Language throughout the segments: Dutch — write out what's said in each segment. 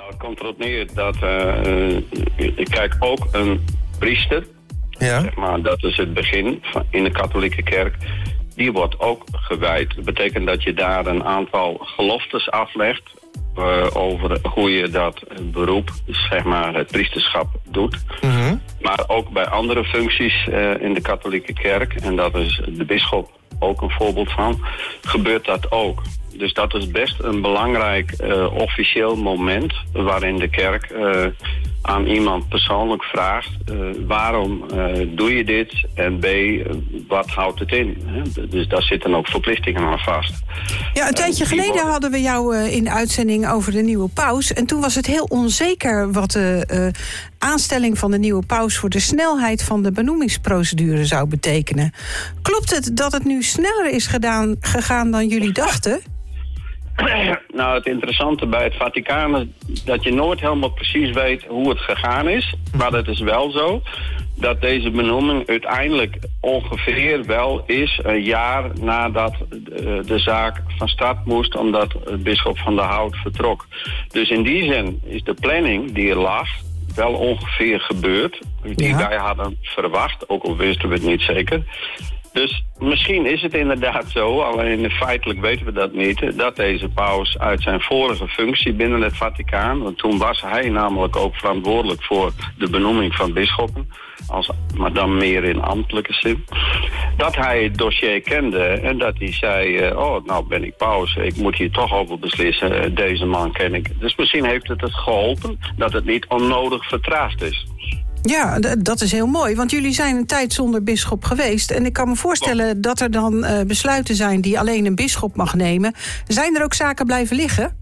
Nou, het komt erop neer dat, kijk, ook een priester, zeg maar, dat is het begin in de katholieke kerk, die wordt ook gewijd. Dat betekent dat je daar een aantal geloftes aflegt over hoe je dat beroep, zeg maar het priesterschap, doet. Mm-hmm. Maar ook bij andere functies in de katholieke kerk, en dat is de bisschop ook een voorbeeld van, gebeurt dat ook. Dus dat is best een belangrijk officieel moment waarin de kerk aan iemand persoonlijk vraagt, waarom doe je dit? En B, wat houdt het in? Dus daar zitten ook verplichtingen aan vast. Ja, een tijdje geleden hadden we jou in de uitzending over de nieuwe paus. En toen was het heel onzeker wat de aanstelling van de nieuwe paus voor de snelheid van de benoemingsprocedure zou betekenen. Klopt het dat het nu sneller is gegaan dan jullie dachten? Nou, het interessante bij het Vaticaan is dat je nooit helemaal precies weet hoe het gegaan is. Maar het is wel zo dat deze benoeming uiteindelijk ongeveer wel is een jaar nadat de zaak van start moest, omdat de bisschop van der Hout vertrok. Dus in die zin is de planning die er lag wel ongeveer gebeurd. Die wij hadden verwacht, ook al wisten we het niet zeker. Dus misschien is het inderdaad zo, alleen feitelijk weten we dat niet, dat deze paus uit zijn vorige functie binnen het Vaticaan, want toen was hij namelijk ook verantwoordelijk voor de benoeming van bisschoppen, maar dan meer in ambtelijke zin, dat hij het dossier kende en dat hij zei, nou ben ik paus, ik moet hier toch over beslissen, deze man ken ik. Dus misschien heeft het geholpen dat het niet onnodig vertraagd is. Ja, dat is heel mooi, want jullie zijn een tijd zonder bisschop geweest. En ik kan me voorstellen dat er dan besluiten zijn die alleen een bisschop mag nemen. Zijn er ook zaken blijven liggen?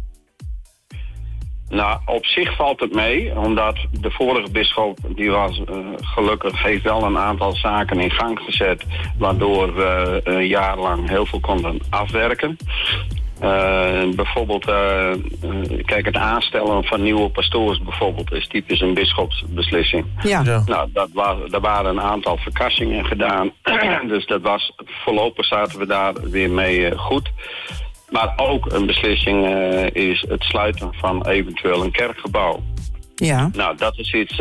Nou, op zich valt het mee, omdat de vorige bisschop, die was gelukkig, heeft wel een aantal zaken in gang gezet, waardoor we een jaar lang heel veel konden afwerken. Bijvoorbeeld, kijk, het aanstellen van nieuwe pastoors bijvoorbeeld is typisch een bisschopsbeslissing. Ja. Nou, daar waren een aantal verkassingen gedaan. Dus dat was, voorlopig zaten we daar weer mee goed. Maar ook een beslissing is het sluiten van eventueel een kerkgebouw. Ja. Nou, dat is iets,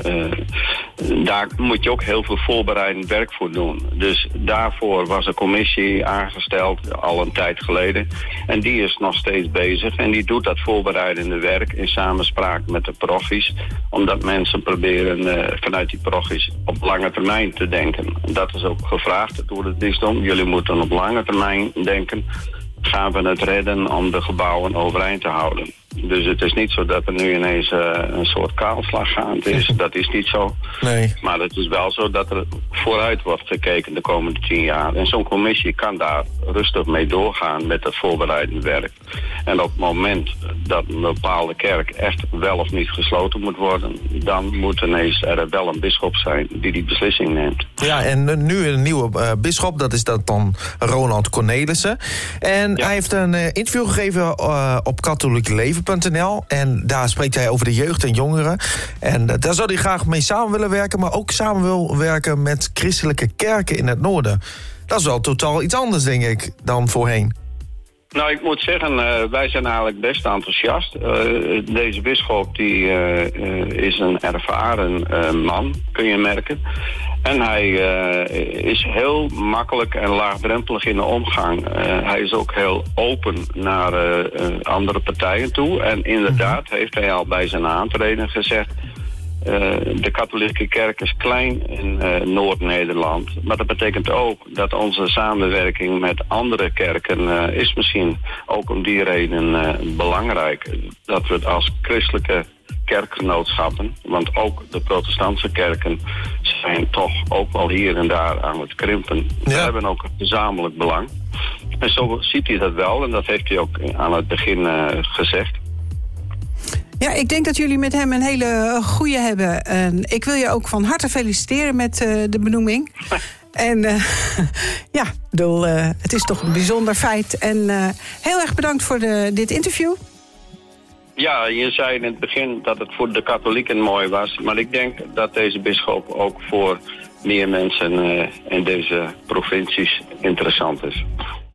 daar moet je ook heel veel voorbereidend werk voor doen. Dus daarvoor was een commissie aangesteld, al een tijd geleden. En die is nog steeds bezig en die doet dat voorbereidende werk in samenspraak met de parochies. Omdat mensen proberen vanuit die parochies op lange termijn te denken. Dat is ook gevraagd door het bisdom. Jullie moeten op lange termijn denken. Gaan we het redden om de gebouwen overeind te houden? Dus het is niet zo dat er nu ineens een soort kaalslag gaande is. Dat is niet zo. Nee. Maar het is wel zo dat er vooruit wordt gekeken de komende 10 jaar. En zo'n commissie kan daar rustig mee doorgaan met het voorbereidende werk. En op het moment dat een bepaalde kerk echt wel of niet gesloten moet worden, dan moet ineens er wel een bisschop zijn die beslissing neemt. Ja, en nu een nieuwe bisschop, dat is dat dan Ronald Cornelissen. En hij heeft een interview gegeven op katholiekeleven.nl. En daar spreekt hij over de jeugd en jongeren. En daar zou hij graag mee samen willen werken, maar ook samen wil werken met christelijke kerken in het noorden. Dat is wel totaal iets anders, denk ik, dan voorheen. Nou, ik moet zeggen, wij zijn eigenlijk best enthousiast. Deze bisschop die is een ervaren man, kun je merken. En hij is heel makkelijk en laagdrempelig in de omgang. Hij is ook heel open naar andere partijen toe. En inderdaad heeft hij al bij zijn aantreden gezegd, de katholieke kerk is klein in Noord-Nederland. Maar dat betekent ook dat onze samenwerking met andere kerken is misschien ook om die reden belangrijk. Dat we het als christelijke kerkgenootschappen, want ook de protestantse kerken zijn toch ook wel hier en daar aan het krimpen. We hebben ook een gezamenlijk belang. En zo ziet hij dat wel en dat heeft hij ook aan het begin gezegd. Ja, ik denk dat jullie met hem een hele goeie hebben. En ik wil je ook van harte feliciteren met de benoeming. En het is toch een bijzonder feit. En heel erg bedankt voor dit interview. Ja, je zei in het begin dat het voor de katholieken mooi was. Maar ik denk dat deze bisschop ook voor meer mensen in deze provincies interessant is.